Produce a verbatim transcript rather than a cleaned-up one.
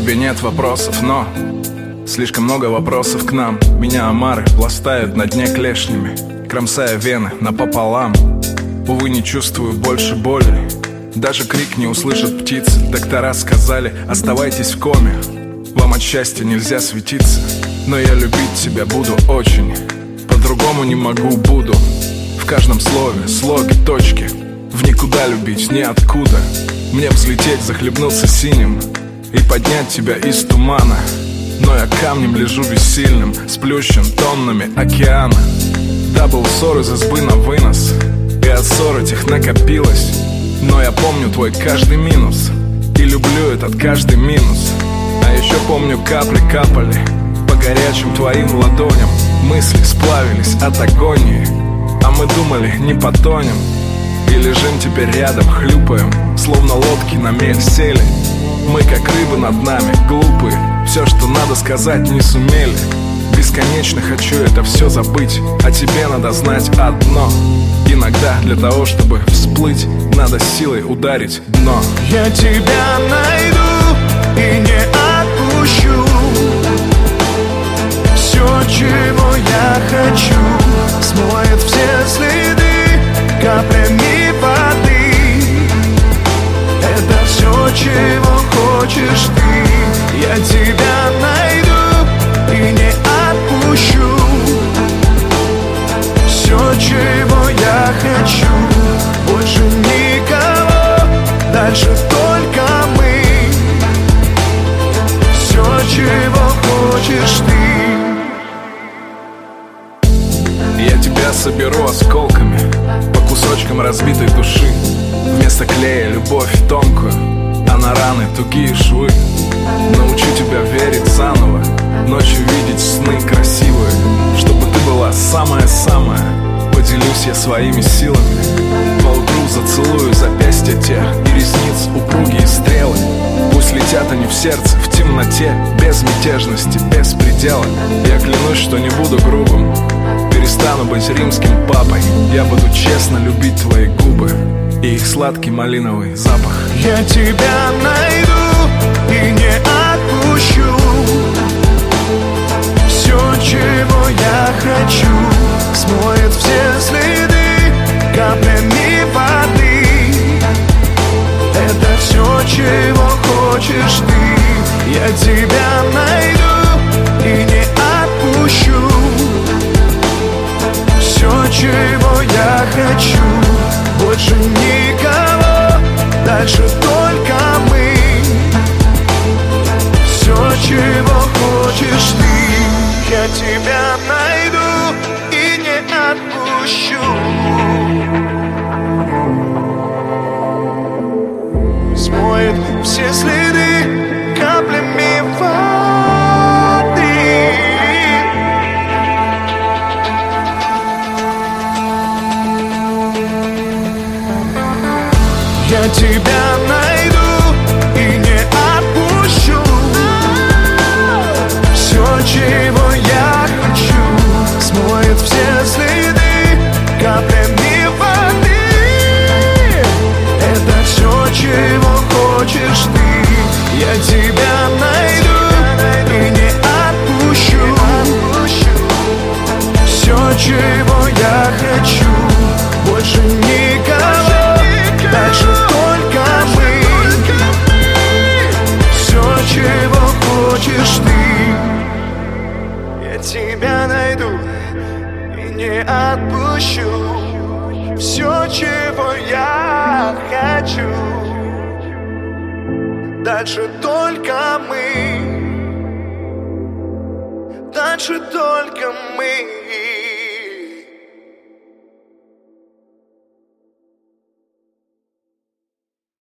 тебе нет вопросов, но слишком много вопросов к нам. Меня омары пластают на дне клешнями, кромсая вены напополам. Увы, не чувствую больше боли, даже крик не услышат птицы. Доктора сказали, оставайтесь в коме, вам от счастья нельзя светиться. Но я любить тебя буду очень, по-другому не могу, буду в каждом слове, слоге, точке. В никуда любить, ниоткуда. Мне взлететь, захлебнуться синим и поднять тебя из тумана. Но я камнем лежу бессильным, сплющен тоннами океана. Дабл ссор из избы на вынос, и от ссор этих накопилось. Но я помню твой каждый минус и люблю этот каждый минус. А еще помню, капли капали по горячим твоим ладоням. Мысли сплавились от агонии, а мы думали, не потонем. И лежим теперь рядом, хлюпаем, словно лодки на мель сели. Мы как рыбы над нами, глупые, все, что надо сказать, не сумели. Бесконечно хочу это все забыть, а тебе надо знать одно: иногда для того, чтобы всплыть, надо силой ударить дно. Я тебя найду и не отпущу. Все, чего я хочу, смоет все следы каплями воды. Это все, чего хочешь ты. Я тебя найду и не отпущу. Все, чего я хочу, больше никого, дальше только мы. Все, чего хочешь ты. Я тебя соберу осколками по кусочкам разбитой души. Вместо клея любовь тонкую, а на раны тугие швы. Научу тебя верить заново, ночью видеть сны красивые. Чтобы ты была самая-самая, поделюсь я своими силами. Поутру зацелую запястья те и ресниц упругие стрелы. Пусть летят они в сердце, в темноте, без мятежности, без предела. Я клянусь, что не буду грубым, перестану быть римским папой. Я буду честно любить твои губы и их сладкий малиновый запах. Я тебя найду и не отпущу. Все, чего я хочу, смоет все следы каплями воды. Это все, чего хочешь ты. Я тебя найду и не отпущу. Все, чего я хочу, больше никого, дальше только мы. Все, чего хочешь ты. Я тебя найду и не отпущу. Смоет все следы каплями воды. Я тебя найду и не отпущу. Все, чего я хочу, смоет все следы каплями воды. Это все, чего хочешь ты. Я тебя найду и не отпущу. Все, чего я хочу, больше никого, дальше только мы. Все, чего хочешь ты. Я тебя найду и не отпущу. Все, чего я хочу, дальше только мы. Дальше только мы.